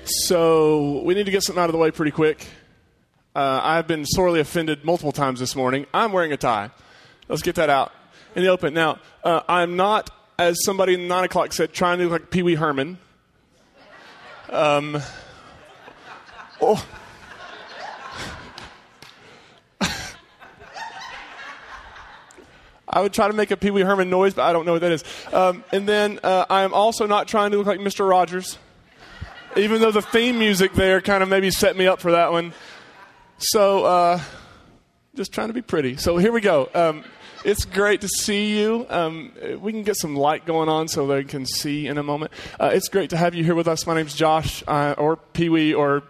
So we need to get something out of the way pretty quick. I've been sorely offended multiple times this morning. I'm wearing a tie. Let's get that out in the open. Now, I'm not, as somebody in 9 o'clock said, trying to look like Pee Wee Herman. I would try to make a Pee Wee Herman noise, but I don't know what that is. And then I am also not trying to look like Mr. Rogers, even though the theme music there kind of maybe set me up for that one. So just trying to be pretty. So here we go. It's great to see you. We can get some light going on so they can see in a moment. It's great to have you here with us. My name's Josh, or Pee Wee, or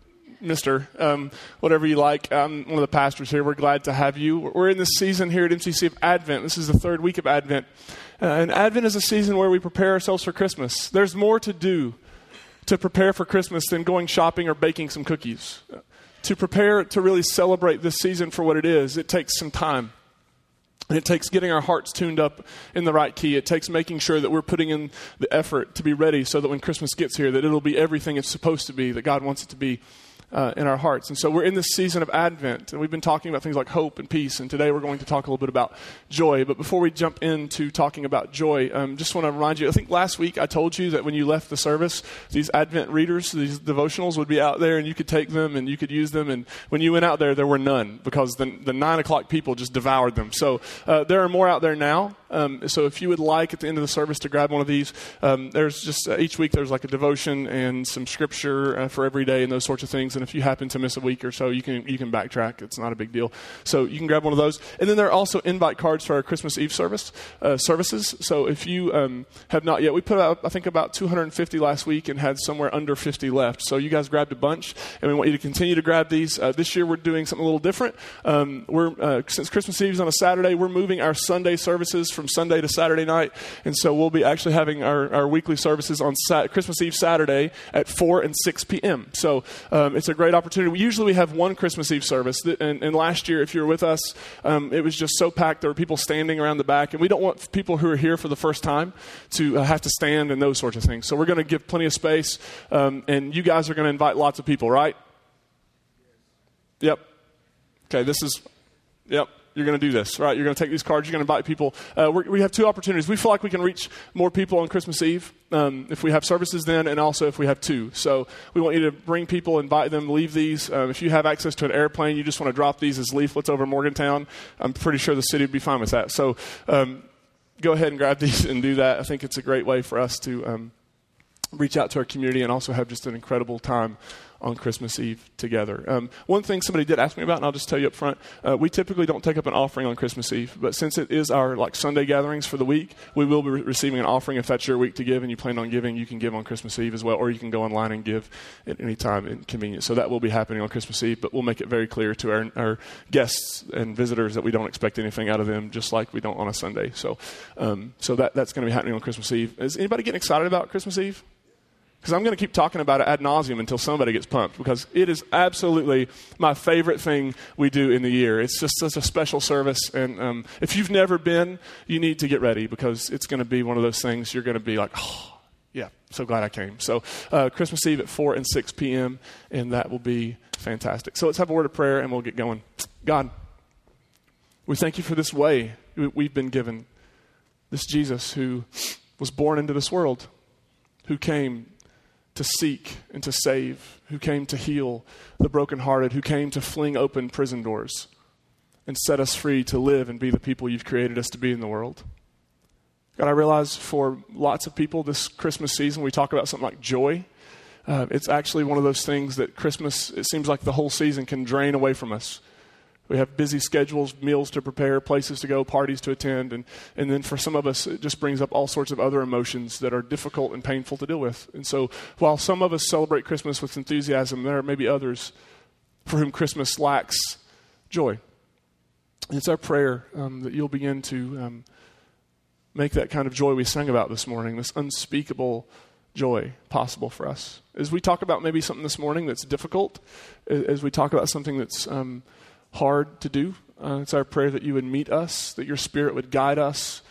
Mr., whatever you like. I'm one of the pastors here. We're glad to have you. We're in this season here at MCC of Advent. This is the third week of Advent. And Advent is a season where we prepare ourselves for Christmas. There's more to do to prepare for Christmas than going shopping or baking some cookies. To prepare to really celebrate this season for what it is, it takes some time. And it takes getting our hearts tuned up in the right key. It takes making sure that we're putting in the effort to be ready so that when Christmas gets here, that it'll be everything it's supposed to be, that God wants it to be in our hearts. And so we're in this season of Advent, and we've been talking about things like hope and peace, and today we're going to talk a little bit about joy. But before we jump into talking about joy, just want to remind you, I think last week I told you that when you left the service, these Advent readers, these devotionals would be out there, and you could take them and you could use them. And when you went out there, there were none, because the 9 o'clock people just devoured them. So there are more out there now. So if you would like at the end of the service to grab one of these, there's just each week there's like a devotion and some scripture for every day and those sorts of things. And if you happen to miss a week or so, you can backtrack. It's not a big deal. So you can grab one of those. And then there are also invite cards for our Christmas Eve services. So if you have not yet, we put out I think about 250 last week and had somewhere under 50 left. So you guys grabbed a bunch, and we want you to continue to grab these. This year we're doing something a little different. Since Christmas Eve is on a Saturday, we're moving our Sunday services from Sunday to Saturday night. And so we'll be actually having our weekly services on Christmas Eve Saturday at 4 and 6 p.m. So it's a great opportunity. Usually we have one Christmas Eve service. And last year, if you were with us, it was just so packed. There were people standing around the back. And we don't want people who are here for the first time to have to stand and those sorts of things. So we're going to give plenty of space. And you guys are going to invite lots of people, right? Yep. Okay, yep. You're going to do this, right? You're going to take these cards. You're going to invite people. We have two opportunities. We feel like we can reach more people on Christmas Eve if we have services then, and also if we have two. So we want you to bring people, invite them, leave these. If you have access to an airplane, you just want to drop these as leaflets over Morgantown. I'm pretty sure the city would be fine with that. So go ahead and grab these and do that. I think it's a great way for us to reach out to our community and also have just an incredible time on Christmas Eve together. One thing somebody did ask me about, and I'll just tell you up front, we typically don't take up an offering on Christmas Eve, but since it is our Sunday gatherings for the week, we will be receiving an offering. If that's your week to give and you plan on giving, you can give on Christmas Eve as well, or you can go online and give at any time inconvenient. So that will be happening on Christmas Eve, but we'll make it very clear to our guests and visitors that we don't expect anything out of them, just like we don't on a Sunday. So that's going to be happening on Christmas Eve. Is anybody getting excited about Christmas Eve? Because I'm going to keep talking about it ad nauseum until somebody gets pumped, because it is absolutely my favorite thing we do in the year. It's just such a special service, and if you've never been, you need to get ready, because it's going to be one of those things you're going to be like, oh, yeah, so glad I came. So Christmas Eve at 4 and 6 p.m., and that will be fantastic. So let's have a word of prayer, and we'll get going. God, we thank you for this way we've been given, this Jesus who was born into this world, who came to seek and to save, who came to heal the brokenhearted, who came to fling open prison doors and set us free to live and be the people you've created us to be in the world. God, I realize for lots of people this Christmas season, we talk about something like joy. It's actually one of those things that Christmas, it seems like the whole season can drain away from us. We have busy schedules, meals to prepare, places to go, parties to attend. And then for some of us, it just brings up all sorts of other emotions that are difficult and painful to deal with. And so while some of us celebrate Christmas with enthusiasm, there are maybe others for whom Christmas lacks joy. And it's our prayer that you'll begin to make that kind of joy we sang about this morning, this unspeakable joy possible for us. As we talk about maybe something this morning that's difficult, as we talk about something that's hard to do, it's our prayer that you would meet us, that your Spirit would guide us,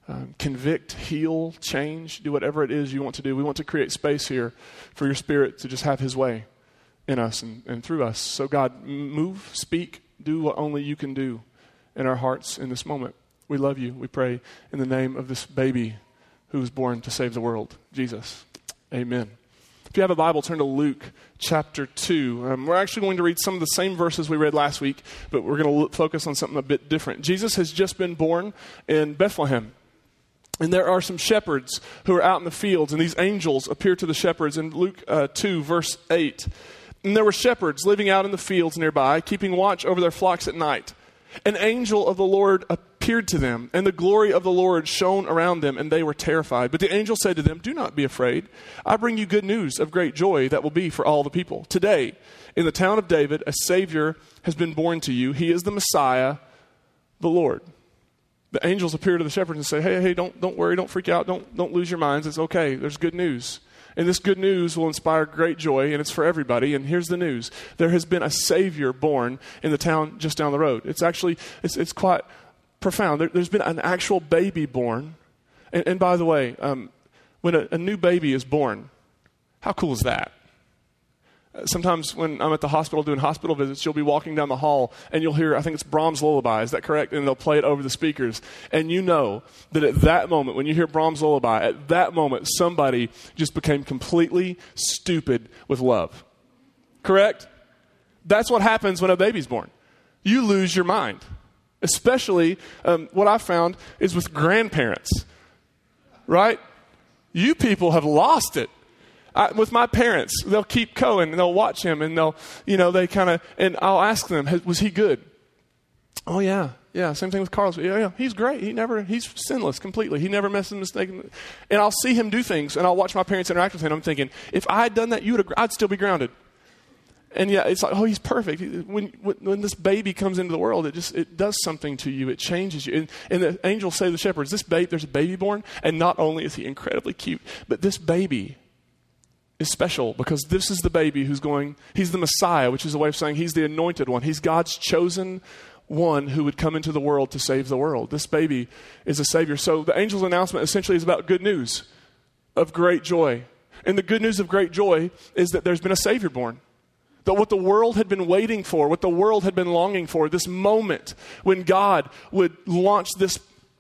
convict, heal, change, do whatever it is you want to do. We want to create space here for your Spirit to just have his way in us and through us. So God, move, speak, do what only you can do in our hearts in this moment. We love you. We pray in the name of this baby who was born to save the world, Jesus. Amen. If you have a Bible, turn to Luke chapter 2. We're actually going to read some of the same verses we read last week, but we're going to focus on something a bit different. Jesus has just been born in Bethlehem. And there are some shepherds who are out in the fields, and these angels appear to the shepherds in Luke 2, verse 8. And there were shepherds living out in the fields nearby, keeping watch over their flocks at night. An angel of the Lord appeared to them, and the glory of the Lord shone around them, and they were terrified. But the angel said to them, "Do not be afraid. I bring you good news of great joy that will be for all the people. Today, in the town of David, a Savior has been born to you. He is the Messiah, the Lord." The angels appear to the shepherds and say, hey, don't worry, don't freak out, don't lose your minds. It's okay. There's good news. And this good news will inspire great joy, and it's for everybody. And here's the news. There has been a Savior born in the town just down the road. It's actually, it's quite profound. There's been an actual baby born. And by the way, when a new baby is born, how cool is that? Sometimes when I'm at the hospital doing hospital visits, you'll be walking down the hall and you'll hear, I think it's Brahms' Lullaby, is that correct? And they'll play it over the speakers. And you know that at that moment, when you hear Brahms' Lullaby, at that moment, somebody just became completely stupid with love. Correct? That's what happens when a baby's born. You lose your mind. Especially, what I found is with grandparents. Right? You people have lost it. With my parents, they'll keep Cohen and they'll watch him and and I'll ask them, was he good? Oh yeah. Same thing with Carlos. Yeah, he's great. He's sinless completely. He never messes a mistake. And I'll see him do things and I'll watch my parents interact with him. I'm thinking, if I had done that, I'd still be grounded. And yeah, it's like, oh, he's perfect. When this baby comes into the world, it does something to you. It changes you. And the angels say to the shepherds, there's a baby born, and not only is he incredibly cute, but this baby is special because this is the baby he's the Messiah, which is a way of saying he's the anointed one. He's God's chosen one who would come into the world to save the world. This baby is a Savior. So the angel's announcement essentially is about good news of great joy. And the good news of great joy is that there's been a Savior born. That what the world had been waiting for, what the world had been longing for, this moment when God would launch this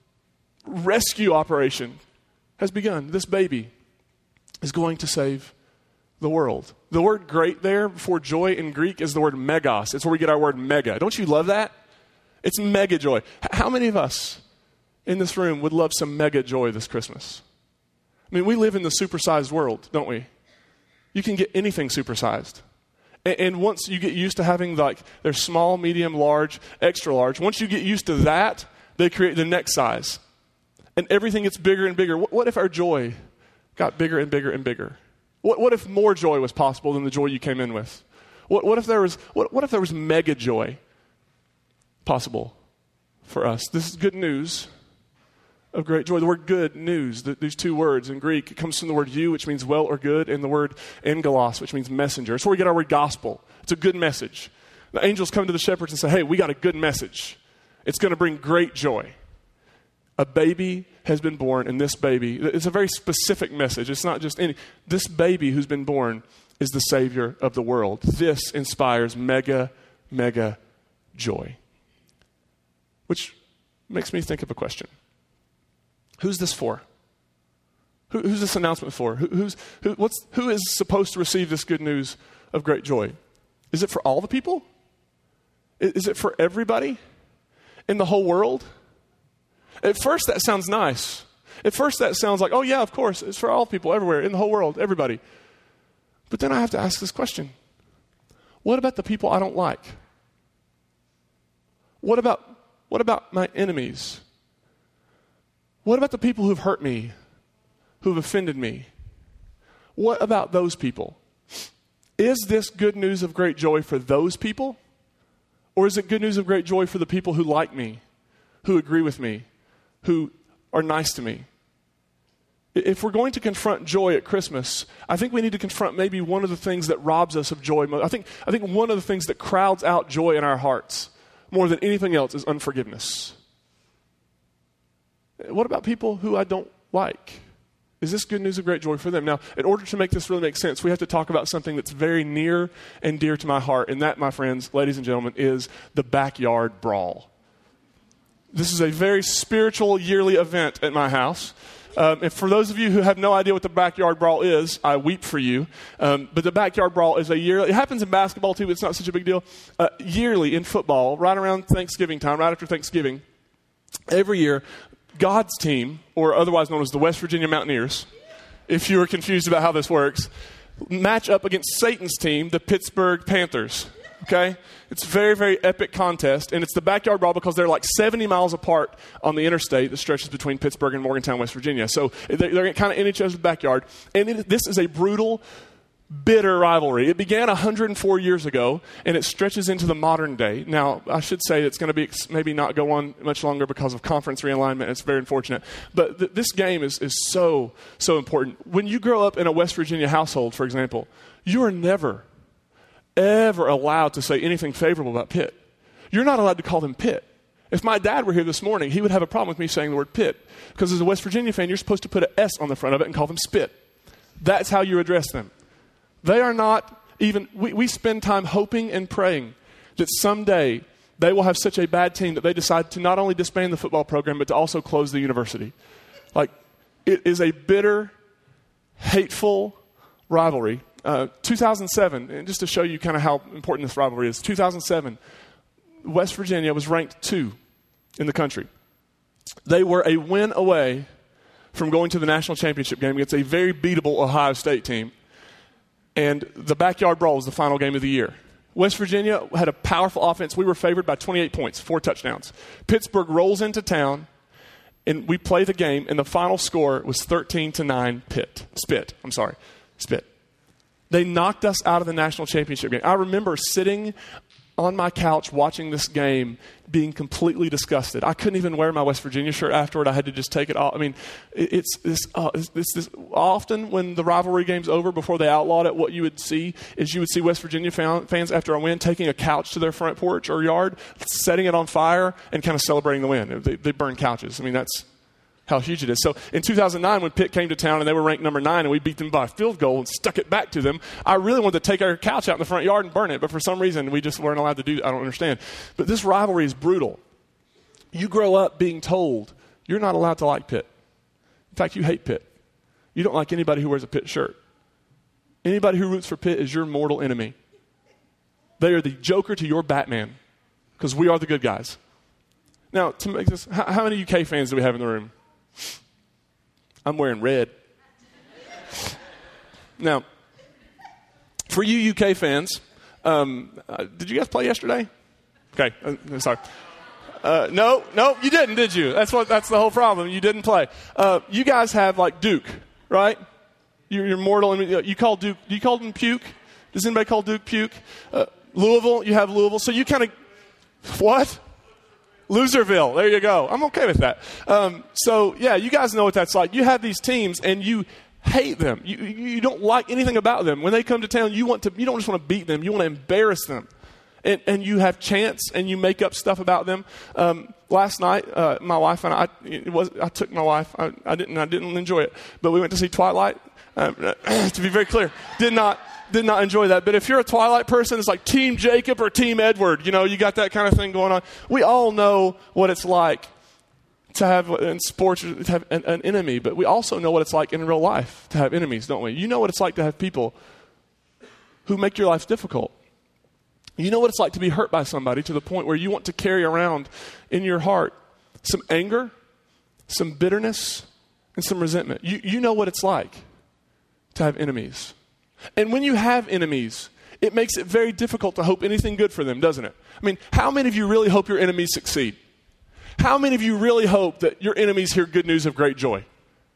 rescue operation has begun. This baby is going to save the world. The word great there for joy in Greek is the word megos. It's where we get our word mega. Don't you love that? It's mega joy. How many of us in this room would love some mega joy this Christmas? I mean, we live in the supersized world, don't we? You can get anything supersized. And once you get used to having there's small, medium, large, extra large, once you get used to that, they create the next size. And everything gets bigger and bigger. What if our joy got bigger and bigger and bigger? What if more joy was possible than the joy you came in with? What if there was mega joy possible for us? This is good news of great joy. The word good news, these two words in Greek, it comes from the word you, which means well or good, and the word angelos, which means messenger. It's where we get our word gospel. It's a good message. The angels come to the shepherds and say, hey, we got a good message. It's going to bring great joy. A baby has been born, and this baby, it's a very specific message. It's not just any. This baby who's been born is the Savior of the world. This inspires mega, mega joy. Which makes me think of a question. Who's this for? Who's this announcement for? Who is supposed to receive this good news of great joy? Is it for all the people? Is it for everybody in the whole world? At first, that sounds nice. At first, that sounds like, oh yeah, of course, it's for all people everywhere, in the whole world, everybody. But then I have to ask this question. What about the people I don't like? What about my enemies? What about the people who've hurt me, who've offended me? What about those people? Is this good news of great joy for those people? Or is it good news of great joy for the people who like me, who agree with me, who are nice to me? If we're going to confront joy at Christmas, I think we need to confront maybe one of the things that robs us of joy. I think one of the things that crowds out joy in our hearts more than anything else is unforgiveness. what about people who I don't like? Is this good news of great joy for them? Now, in order to make this really make sense, we have to talk about something that's very near and dear to my heart, and that, my friends, ladies and gentlemen, is the backyard brawl. This is a very spiritual yearly event at my house. And for those of you who have no idea what the backyard brawl is, I weep for you. But the backyard brawl is a yearly, it happens in basketball too, but it's not such a big deal. Yearly in football, right around Thanksgiving time, right after Thanksgiving, every year, God's team, or otherwise known as the West Virginia Mountaineers, if you were confused about how this works, match up against Satan's team, the Pittsburgh Panthers. Okay? It's a very, very epic contest, and it's the backyard brawl because they're like 70 miles apart on the interstate that stretches between Pittsburgh and Morgantown, West Virginia. So they're kind of in each other's backyard. And this is a brutal, bitter rivalry. It began 104 years ago, and it stretches into the modern day. Now, I should say it's going to be maybe not go on much longer because of conference realignment. It's very unfortunate. But this game is so, so important. When you grow up in a West Virginia household, for example, you are never ever allowed to say anything favorable about Pitt. You're not allowed to call them Pitt. If my dad were here this morning, he would have a problem with me saying the word Pitt. Because as a West Virginia fan, you're supposed to put an S on the front of it and call them Spit. That's how you address them. They are not even, we spend time hoping and praying that someday they will have such a bad team that they decide to not only disband the football program, but to also close the university. Like, it is a bitter, hateful rivalry. 2007, and just to show you kind of how important this rivalry is, 2007, West Virginia was ranked 2 in the country. They were a win away from going to the national championship game against a very beatable Ohio State team. And the backyard brawl was the final game of the year. West Virginia had a powerful offense. We were favored by 28 points, 4 touchdowns. Pittsburgh rolls into town, and we play the game, and the final score was 13-9 Spit. They knocked us out of the national championship game. I remember sitting on my couch watching this game being completely disgusted. I couldn't even wear my West Virginia shirt afterward. I had to just take it off. I mean, it's this often when the rivalry game's over, before they outlawed it, what you would see is you would see West Virginia fans after a win taking a couch to their front porch or yard, setting it on fire, and kind of celebrating the win. They burn couches. I mean, that's how huge it is. So in 2009, when Pitt came to town and they were ranked number 9 and we beat them by a field goal and stuck it back to them, I really wanted to take our couch out in the front yard and burn it. But for some reason, we just weren't allowed to do it. I don't understand. But this rivalry is brutal. You grow up being told you're not allowed to like Pitt. In fact, you hate Pitt. You don't like anybody who wears a Pitt shirt. Anybody who roots for Pitt is your mortal enemy. They are the Joker to your Batman because we are the good guys. Now, to make this, how many UK fans do we have in the room? I'm wearing red. Now, for you UK fans, did you guys play yesterday? Okay, sorry. No, you didn't, did you? That's the whole problem. You didn't play. You guys have like Duke, right? You're mortal. You call Duke. Do you call them Puke? Does anybody call Duke Puke? Louisville. You have Louisville. So you kind of what? Loserville. There you go. I'm okay with that. So, yeah, you guys know what that's like. You have these teams, and you hate them. You don't like anything about them. When they come to town, you don't just want to beat them. You want to embarrass them. And you have chants, and you make up stuff about them. Last night, my wife and I took my wife. I didn't enjoy it. But we went to see Twilight. To be very clear, did not enjoy that. But if you're a Twilight person, it's like Team Jacob or Team Edward. You know, you got that kind of thing going on. We all know what it's like to have, in sports, to have an enemy. But we also know what it's like in real life to have enemies, don't we? You know what it's like to have people who make your life difficult. You know what it's like to be hurt by somebody to the point where you want to carry around in your heart some anger, some bitterness, and some resentment. You know what it's like to have enemies. And when you have enemies, it makes it very difficult to hope anything good for them, doesn't it? I mean, how many of you really hope your enemies succeed? How many of you really hope that your enemies hear good news of great joy?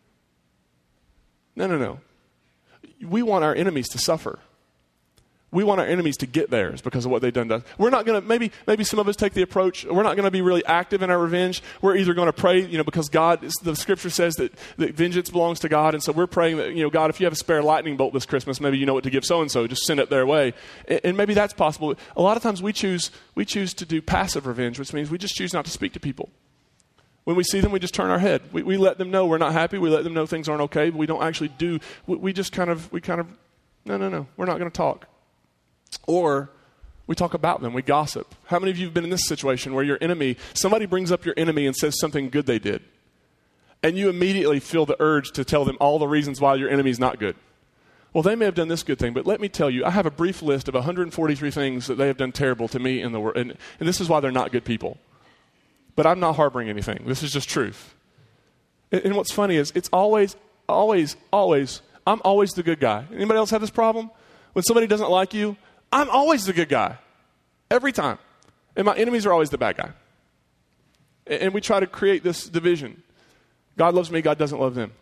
No. We want our enemies to suffer. We want our enemies to get theirs because of what they've done to us. We're not going to, maybe some of us take the approach, we're not going to be really active in our revenge. We're either going to pray, because the scripture says that vengeance belongs to God. And so we're praying that, God, if you have a spare lightning bolt this Christmas, maybe you know what to give so-and-so, just send it their way. And maybe that's possible. A lot of times we choose to do passive revenge, which means we just choose not to speak to people. When we see them, we just turn our head. We let them know we're not happy. We let them know things aren't okay. But we don't actually do. We just kind of, no, we're not going to talk. Or we talk about them. We gossip. How many of you have been in this situation where your enemy, somebody brings up your enemy and says something good they did, and you immediately feel the urge to tell them all the reasons why your enemy is not good? Well, they may have done this good thing, but let me tell you, I have a brief list of 143 things that they have done terrible to me in the world, and this is why they're not good people. But I'm not harboring anything. This is just truth. And what's funny is it's always, I'm always the good guy. Anybody else have this problem? When somebody doesn't like you, I'm always the good guy. Every time. And my enemies are always the bad guy. And we try to create this division. God loves me, God doesn't love them.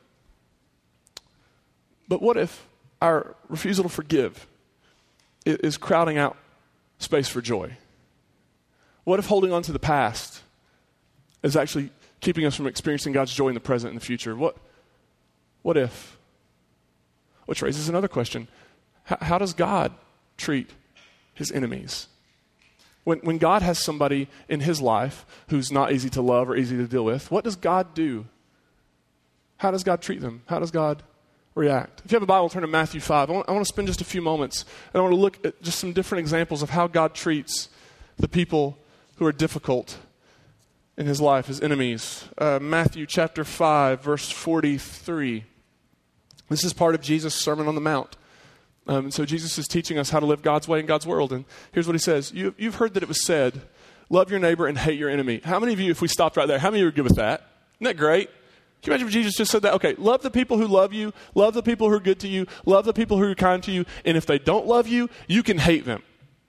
But what if our refusal to forgive is crowding out space for joy? What if holding on to the past is actually keeping us from experiencing God's joy in the present and the future? What if? Which raises another question. How does God treat his enemies? When God has somebody in his life who's not easy to love or easy to deal with, what does God do? How does God treat them? How does God react? If you have a Bible, turn to Matthew 5. I want to spend just a few moments, and I want to look at just some different examples of how God treats the people who are difficult in his life, his enemies. Matthew chapter 5, verse 43. This is part of Jesus' Sermon on the Mount. And so Jesus is teaching us how to live God's way in God's world. And here's what he says. You've heard that it was said, love your neighbor and hate your enemy. How many of you, if we stopped right there, how many of you are good with that? Isn't that great? Can you imagine if Jesus just said that? Okay, love the people who love you, love the people who are good to you, love the people who are kind to you, and if they don't love you, you can hate them.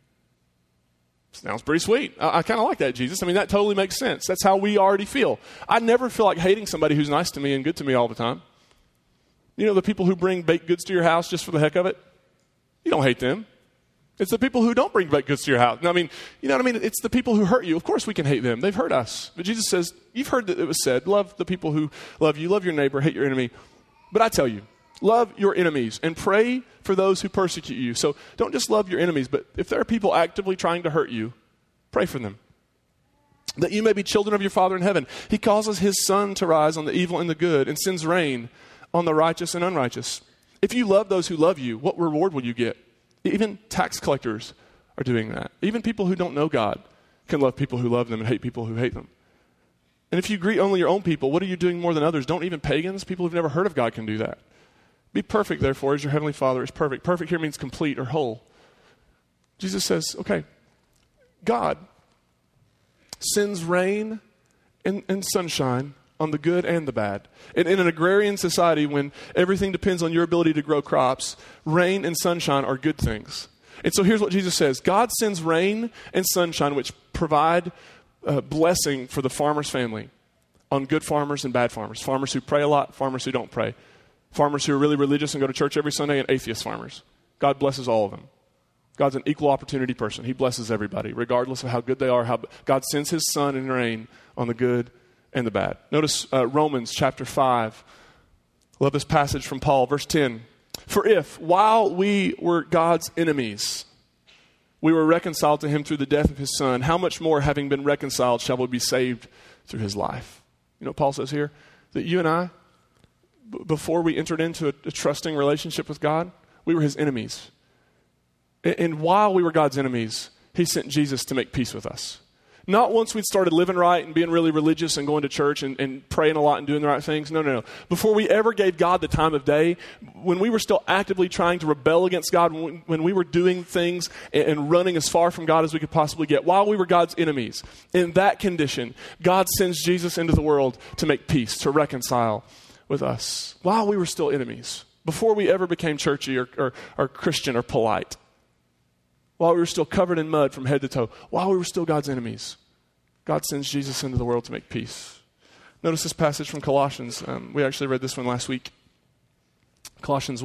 Sounds pretty sweet. I kind of like that, Jesus. I mean, that totally makes sense. That's how we already feel. I never feel like hating somebody who's nice to me and good to me all the time. You know the people who bring baked goods to your house just for the heck of it? You don't hate them. It's the people who don't bring baked goods to your house. I mean, you know what I mean? It's the people who hurt you. Of course we can hate them. They've hurt us. But Jesus says, you've heard that it was said, love the people who love you, love your neighbor, hate your enemy. But I tell you, love your enemies and pray for those who persecute you. So don't just love your enemies, but if there are people actively trying to hurt you, pray for them. That you may be children of your Father in heaven. He causes his sun to rise on the evil and the good and sends rain on the righteous and unrighteous. If you love those who love you, what reward will you get? Even tax collectors are doing that. Even people who don't know God can love people who love them and hate people who hate them. And if you greet only your own people, what are you doing more than others? Don't even pagans, people who've never heard of God, can do that. Be perfect, therefore, as your heavenly Father is perfect. Perfect here means complete or whole. Jesus says, okay, God sends rain and sunshine on the good and the bad. And in an agrarian society, when everything depends on your ability to grow crops, rain and sunshine are good things. And so here's what Jesus says. God sends rain and sunshine, which provide blessing for the farmer's family on good farmers and bad farmers. Farmers who pray a lot, farmers who don't pray. Farmers who are really religious and go to church every Sunday, and atheist farmers. God blesses all of them. God's an equal opportunity person. He blesses everybody, regardless of how good they are. How God sends his sun and rain on the good and the bad. Notice Romans chapter 5. Love this passage from Paul, verse 10. For if, while we were God's enemies, we were reconciled to him through the death of his son, how much more, having been reconciled, shall we be saved through his life? You know what Paul says here? That you and I, before we entered into a trusting relationship with God, we were his enemies. And while we were God's enemies, he sent Jesus to make peace with us. Not once we'd started living right and being really religious and going to church and praying a lot and doing the right things. No. Before we ever gave God the time of day, when we were still actively trying to rebel against God, when we were doing things and running as far from God as we could possibly get, while we were God's enemies, in that condition, God sends Jesus into the world to make peace, to reconcile with us. While we were still enemies, before we ever became churchy or Christian or polite. While we were still covered in mud from head to toe, while we were still God's enemies, God sends Jesus into the world to make peace. Notice this passage from Colossians. We actually read this one last week. Colossians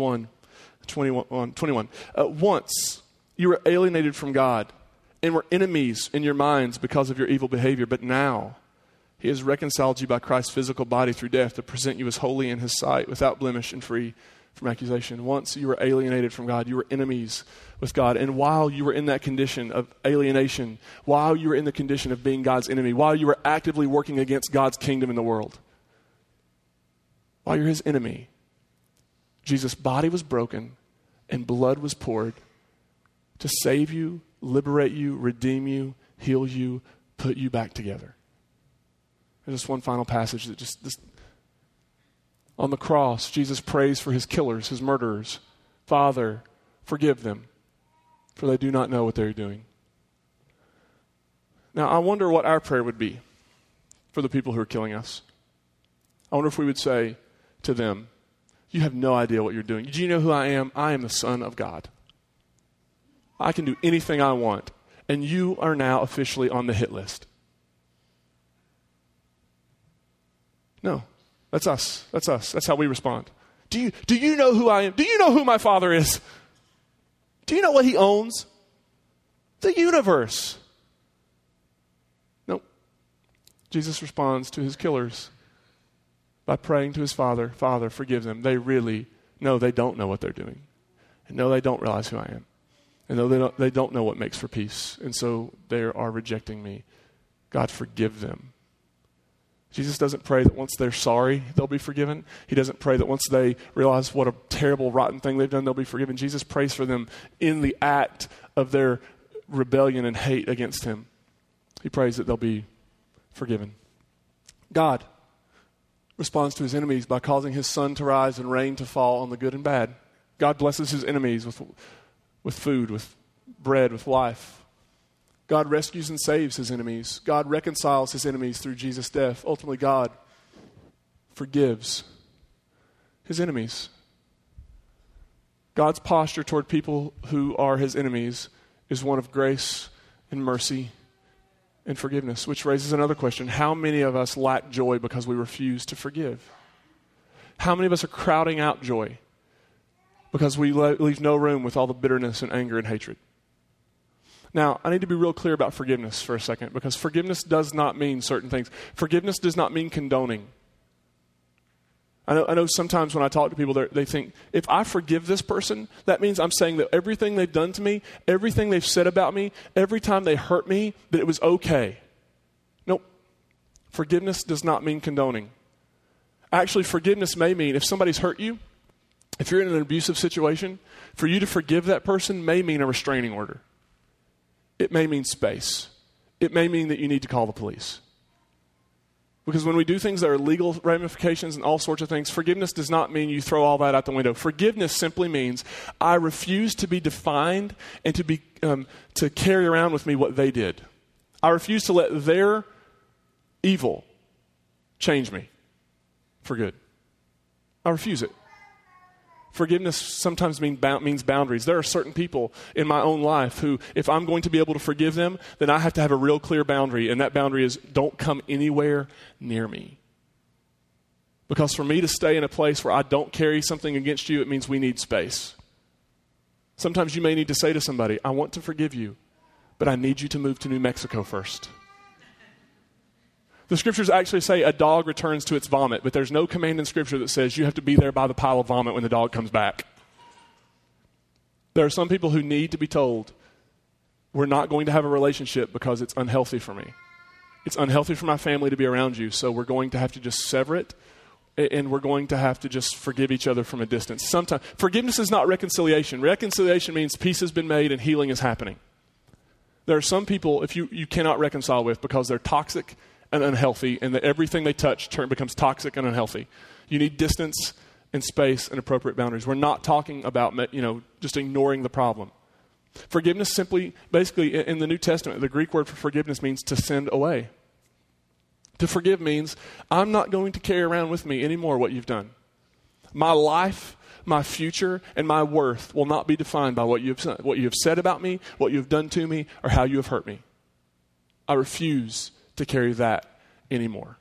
1:21. Once you were alienated from God and were enemies in your minds because of your evil behavior, but now he has reconciled you by Christ's physical body through death to present you as holy in his sight, without blemish and free from accusation. Once you were alienated from God. You were enemies with God. And while you were in that condition of alienation, while you were in the condition of being God's enemy, while you were actively working against God's kingdom in the world, while you're his enemy, Jesus' body was broken and blood was poured to save you, liberate you, redeem you, heal you, put you back together. There's just one final passage that just on the cross, Jesus prays for his killers, his murderers. Father, forgive them, for they do not know what they're doing. Now, I wonder what our prayer would be for the people who are killing us. I wonder if we would say to them, you have no idea what you're doing. Do you know who I am? I am the Son of God. I can do anything I want, and you are now officially on the hit list. No, that's us. That's us. That's how we respond. Do you know who I am? Do you know who my Father is? Do you know what he owns? The universe. Nope. Jesus responds to his killers by praying to his Father, Father, forgive them. They don't know what they're doing. And no, they don't realize who I am. And no, they don't know what makes for peace. And so they are rejecting me. God, forgive them. Jesus doesn't pray that once they're sorry, they'll be forgiven. He doesn't pray that once they realize what a terrible, rotten thing they've done, they'll be forgiven. Jesus prays for them in the act of their rebellion and hate against him. He prays that they'll be forgiven. God responds to his enemies by causing his sun to rise and rain to fall on the good and bad. God blesses his enemies with food, with bread, with life. God rescues and saves his enemies. God reconciles his enemies through Jesus' death. Ultimately, God forgives his enemies. God's posture toward people who are his enemies is one of grace and mercy and forgiveness, which raises another question. How many of us lack joy because we refuse to forgive? How many of us are crowding out joy because we leave no room with all the bitterness and anger and hatred? Now, I need to be real clear about forgiveness for a second, because forgiveness does not mean certain things. Forgiveness does not mean condoning. I know sometimes when I talk to people, they think, if I forgive this person, that means I'm saying that everything they've done to me, everything they've said about me, every time they hurt me, that it was okay. Nope. Forgiveness does not mean condoning. Actually, forgiveness may mean if somebody's hurt you, if you're in an abusive situation, for you to forgive that person may mean a restraining order. It may mean space. It may mean that you need to call the police. Because when we do things that are legal ramifications and all sorts of things, forgiveness does not mean you throw all that out the window. Forgiveness simply means I refuse to be defined and to carry around with me what they did. I refuse to let their evil change me for good. I refuse it. Forgiveness sometimes means boundaries. There are certain people in my own life who, if I'm going to be able to forgive them, then I have to have a real clear boundary, and that boundary is don't come anywhere near me. Because for me to stay in a place where I don't carry something against you, it means we need space. Sometimes you may need to say to somebody, I want to forgive you, but I need you to move to New Mexico first. The scriptures actually say a dog returns to its vomit, but there's no command in scripture that says you have to be there by the pile of vomit when the dog comes back. There are some people who need to be told, we're not going to have a relationship because it's unhealthy for me. It's unhealthy for my family to be around you, so we're going to have to just sever it, and we're going to have to just forgive each other from a distance. Sometimes forgiveness is not reconciliation. Reconciliation means peace has been made and healing is happening. There are some people if you cannot reconcile with because they're toxic and unhealthy, and that everything they touch becomes toxic and unhealthy. You need distance and space and appropriate boundaries. We're not talking about just ignoring the problem. Forgiveness basically in the New Testament, the Greek word for forgiveness means to send away. To forgive means I'm not going to carry around with me anymore what you've done. My life, my future, and my worth will not be defined by what you have said about me, what you have done to me, or how you have hurt me. I refuse to carry that anymore.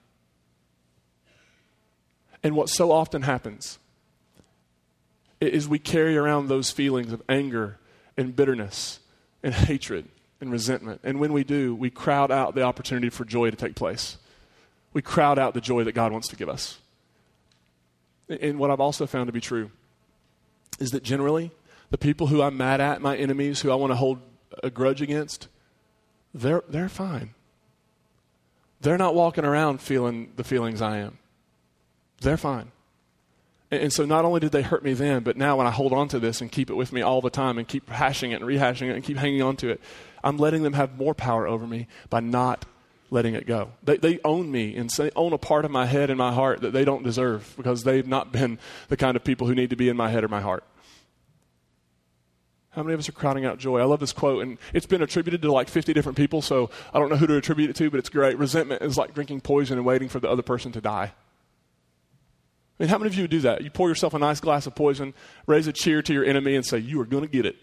And what so often happens is we carry around those feelings of anger and bitterness and hatred and resentment. And when we do, we crowd out the opportunity for joy to take place. We crowd out the joy that God wants to give us. And what I've also found to be true is that generally the people who I'm mad at, my enemies, who I want to hold a grudge against, they're fine. They're not walking around feeling the feelings I am. They're fine. And so not only did they hurt me then, but now when I hold on to this and keep it with me all the time and keep hashing it and rehashing it and keep hanging on to it, I'm letting them have more power over me by not letting it go. They own me and they own a part of my head and my heart that they don't deserve because they've not been the kind of people who need to be in my head or my heart. How many of us are crowding out joy? I love this quote, and it's been attributed to like 50 different people, so I don't know who to attribute it to, but it's great. Resentment is like drinking poison and waiting for the other person to die. I mean, how many of you would do that? You pour yourself a nice glass of poison, raise a cheer to your enemy, and say, you are going to get it.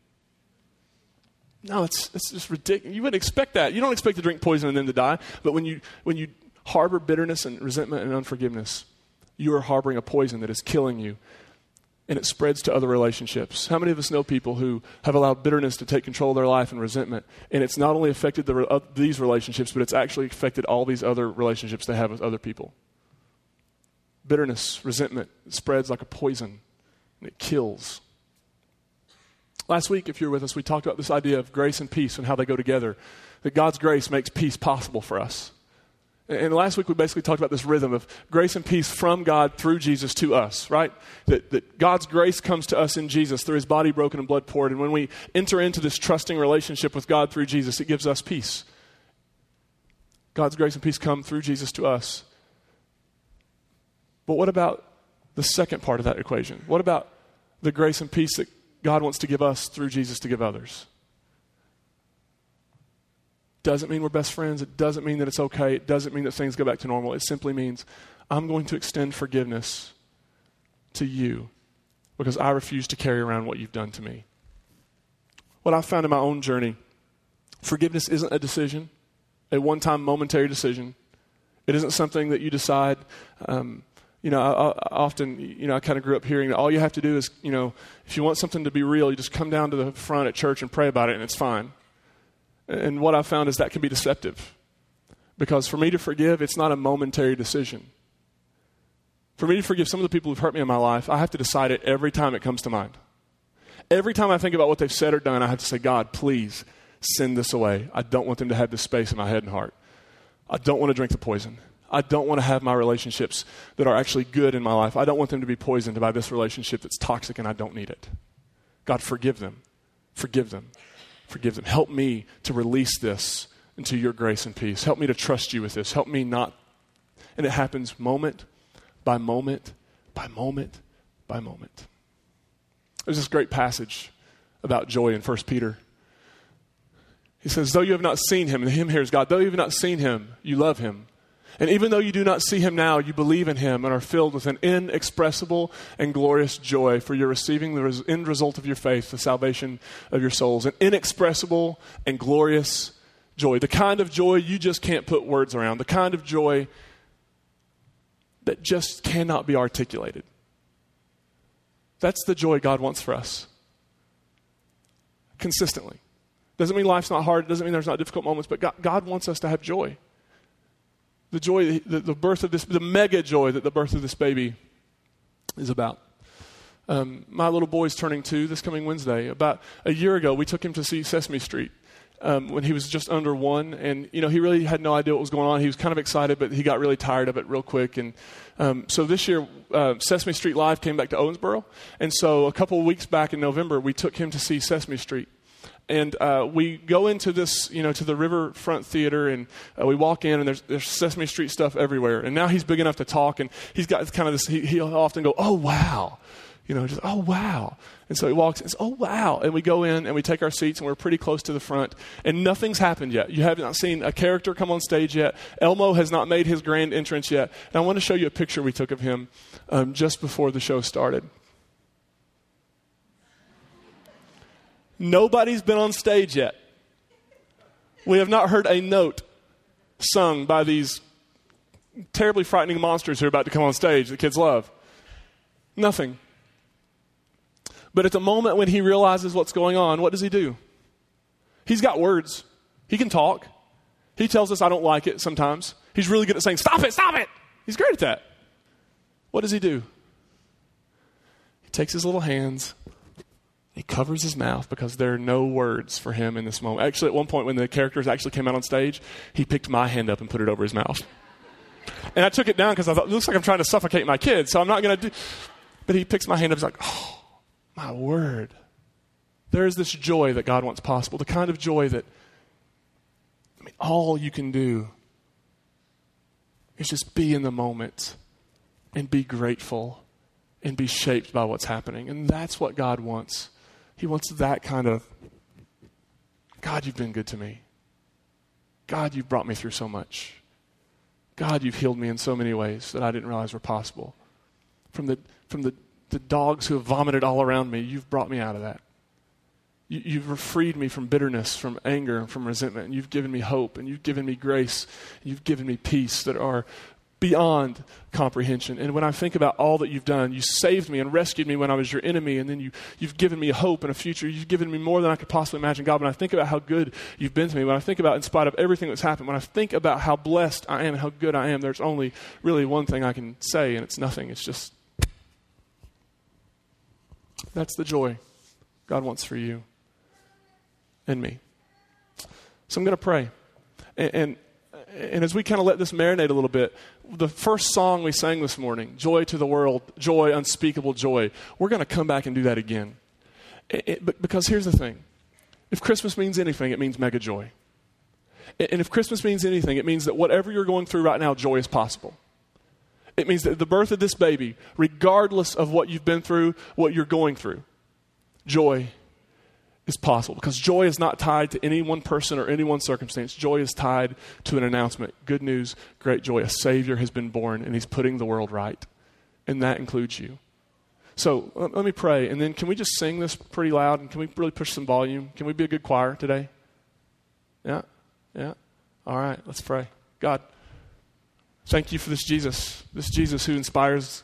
No, it's just ridiculous. You wouldn't expect that. You don't expect to drink poison and then to die, but when you harbor bitterness and resentment and unforgiveness, you are harboring a poison that is killing you. And it spreads to other relationships. How many of us know people who have allowed bitterness to take control of their life and resentment? And it's not only affected these relationships, but it's actually affected all these other relationships they have with other people. Bitterness, resentment, it spreads like a poison, and it kills. Last week, if you were with us, we talked about this idea of grace and peace and how they go together. That God's grace makes peace possible for us. And last week we basically talked about this rhythm of grace and peace from God through Jesus to us, right? That God's grace comes to us in Jesus through his body broken and blood poured. And when we enter into this trusting relationship with God through Jesus, it gives us peace. God's grace and peace come through Jesus to us. But what about the second part of that equation? What about the grace and peace that God wants to give us through Jesus to give others? Doesn't mean we're best friends. It doesn't mean that it's okay. It doesn't mean that things go back to normal. It simply means I'm going to extend forgiveness to you because I refuse to carry around what you've done to me. What I've found in my own journey, forgiveness isn't a decision, a one-time momentary decision. It isn't something that you decide. I often, I kind of grew up hearing that all you have to do is, if you want something to be real, you just come down to the front at church and pray about it and it's fine. And what I've found is that can be deceptive. Because for me to forgive, it's not a momentary decision. For me to forgive some of the people who've hurt me in my life, I have to decide it every time it comes to mind. Every time I think about what they've said or done, I have to say, God, please send this away. I don't want them to have this space in my head and heart. I don't want to drink the poison. I don't want to have my relationships that are actually good in my life. I don't want them to be poisoned by this relationship that's toxic and I don't need it. God, forgive them. Forgive them. Forgive them. Help me to release this into your grace and peace. Help me to trust you with this. Help me not. And it happens moment by moment by moment by moment. There's this great passage about joy in 1 Peter. He says, though you have not seen him, and him here is God, though you have not seen him, you love him. And even though you do not see him now, you believe in him and are filled with an inexpressible and glorious joy, for you're receiving the end result of your faith, the salvation of your souls. An inexpressible and glorious joy. The kind of joy you just can't put words around. The kind of joy that just cannot be articulated. That's the joy God wants for us. Consistently. Doesn't mean life's not hard. Doesn't mean there's not difficult moments, but God wants us to have joy. The joy, the birth of this, the mega joy that the birth of this baby is about. My little boy's turning 2 this coming Wednesday. About a year ago, we took him to see Sesame Street when he was just under 1. And, he really had no idea what was going on. He was kind of excited, but he got really tired of it real quick. And so this year, Sesame Street Live came back to Owensboro. And so a couple of weeks back in November, we took him to see Sesame Street. And we go into this, to the Riverfront Theater, and we walk in, and there's Sesame Street stuff everywhere. And now he's big enough to talk, and he's got kind of this, he'll often go, oh, wow. Just, oh, wow. And so he walks and says, oh, wow. And we go in, and we take our seats, and we're pretty close to the front. And nothing's happened yet. You have not seen a character come on stage yet. Elmo has not made his grand entrance yet. And I want to show you a picture we took of him just before the show started. Nobody's been on stage yet. We have not heard a note sung by these terribly frightening monsters who are about to come on stage that kids love. Nothing. But at the moment when he realizes what's going on, what does he do? He's got words. He can talk. He tells us, I don't like it sometimes. He's really good at saying, stop it, stop it. He's great at that. What does he do? He takes his little hands, he covers his mouth because there are no words for him in this moment. Actually, at one point when the characters actually came out on stage, he picked my hand up and put it over his mouth. And I took it down because I thought, it looks like I'm trying to suffocate my kids, so I'm not going to do... But he picks my hand up and he's like, oh, my word. There is this joy that God wants possible, the kind of joy that, all you can do is just be in the moment and be grateful and be shaped by what's happening. And that's what God wants. He wants that kind of, God, you've been good to me. God, you've brought me through so much. God, you've healed me in so many ways that I didn't realize were possible. From the dogs who have vomited all around me, you've brought me out of that. You've freed me from bitterness, from anger, and from resentment. And you've given me hope, and you've given me grace. And you've given me peace that are beyond comprehension. And when I think about all that you've done, you saved me and rescued me when I was your enemy, and then you've given me a hope and a future. You've given me more than I could possibly imagine. God, when I think about how good you've been to me, when I think about, in spite of everything that's happened, when I think about how blessed I am and how good I am, there's only really one thing I can say, and it's nothing. It's just, that's the joy God wants for you and me. So I'm going to pray. And as we kind of let this marinate a little bit, the first song we sang this morning, Joy to the World, Joy, Unspeakable Joy, we're going to come back and do that again. Because here's the thing. If Christmas means anything, it means mega joy. And if Christmas means anything, it means that whatever you're going through right now, joy is possible. It means that the birth of this baby, regardless of what you've been through, what you're going through, joy is possible, because joy is not tied to any one person or any one circumstance. Joy is tied to an announcement. Good news, great joy. A Savior has been born, and he's putting the world right. And that includes you. So let me pray, and then can we just sing this pretty loud, and can we really push some volume? Can we be a good choir today? Yeah? All right, let's pray. God, thank you for this Jesus who inspires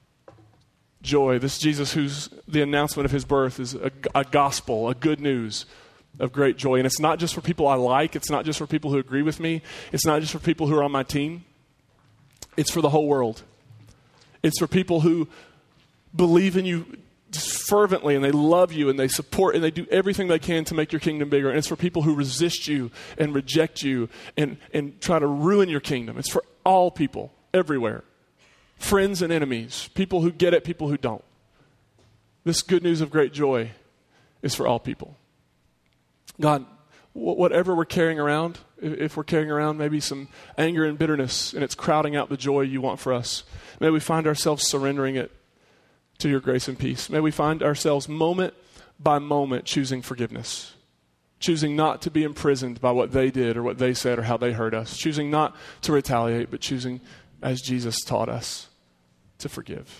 joy, this Jesus who's the announcement of his birth is a gospel, a good news of great joy. And it's not just for people I like. It's not just for people who agree with me. It's not just for people who are on my team. It's for the whole world. It's for people who believe in you just fervently, and they love you, and they support, and they do everything they can to make your kingdom bigger. And it's for people who resist you and reject you and try to ruin your kingdom. It's for all people, everywhere. Friends and enemies, people who get it, people who don't. This good news of great joy is for all people. God, whatever we're carrying around, if we're carrying around maybe some anger and bitterness and it's crowding out the joy you want for us, may we find ourselves surrendering it to your grace and peace. May we find ourselves moment by moment choosing forgiveness, choosing not to be imprisoned by what they did or what they said or how they hurt us, choosing not to retaliate, but choosing, as Jesus taught us, to forgive.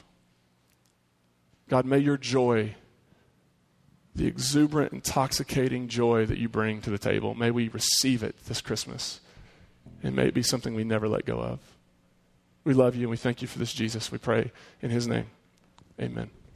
God, may your joy, the exuberant, intoxicating joy that you bring to the table, may we receive it this Christmas. And may it be something we never let go of. We love you and we thank you for this Jesus. We pray in his name. Amen.